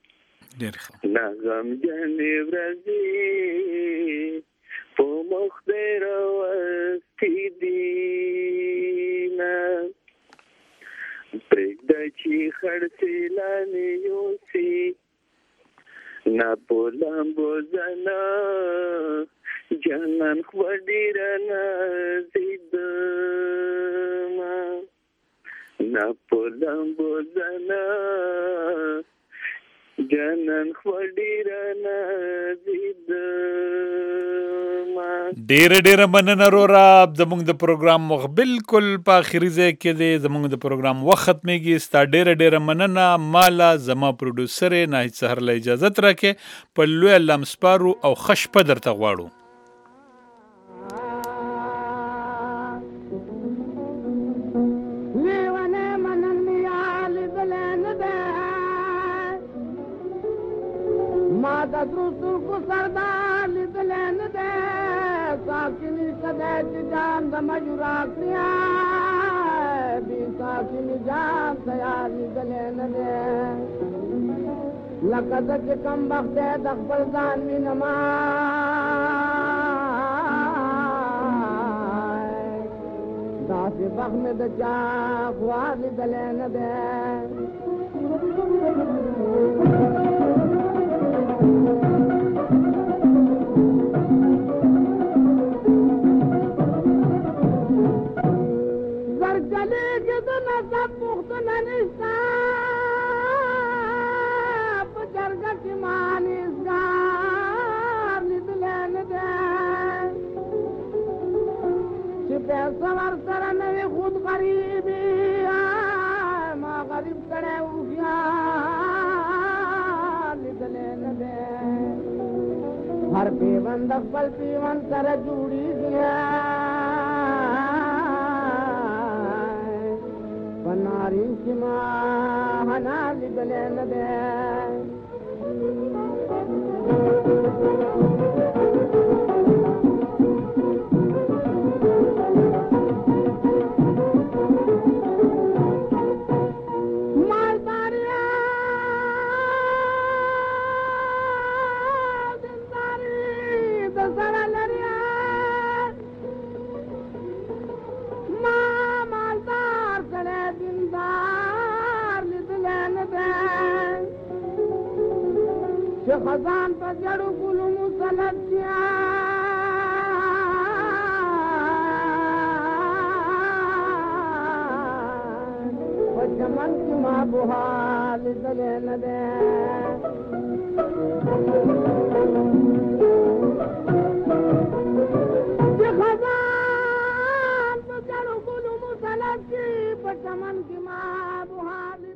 نظام جنی برزی پو مختر وسی بینا پرگدا چی خرسی لانی یوسی نا بولم بوزنا جانان خودیرنا زیدما نا بولم بوزنا جانان خودیرنا زیدما ډیر ډیر مننه رورا زموږ د پروګرام مخ بالکل په اخري ځای کې دی زموږ د پروګرام وخت ختمېږي ستا ډیر ډیر مننه مالا زما پروډوسر ناهید سحر له اجازه راکې په لوی لمسپارو او خش په درته غواړو ما د درسو کو سردار لیدلن ده ساکنی کده چې جان د مجراکیا بي ساکنی جان تیار لیدلن ده لکه د کم وخت د خپل ځان مینما داسې وخت مې د چا خوا لیدلن ده زرجلی که دو نصب پختونه نشتا پا جرگه که مانیزگار لیدلن ده چه پیسه ور سرنوی خود غریبی ما غریب کڑے اوفیار لیدلن ده هر پیوند اقبل پیوند سر جوڑی دیا پناری شما حنا لیدلن ده خزان په جړو ګلو مسلط شیا په چمن کې کې ما بوها لیدلې نه ده چې خزان په ګڼو ګلو مسلط کې په چمن کې ما بوها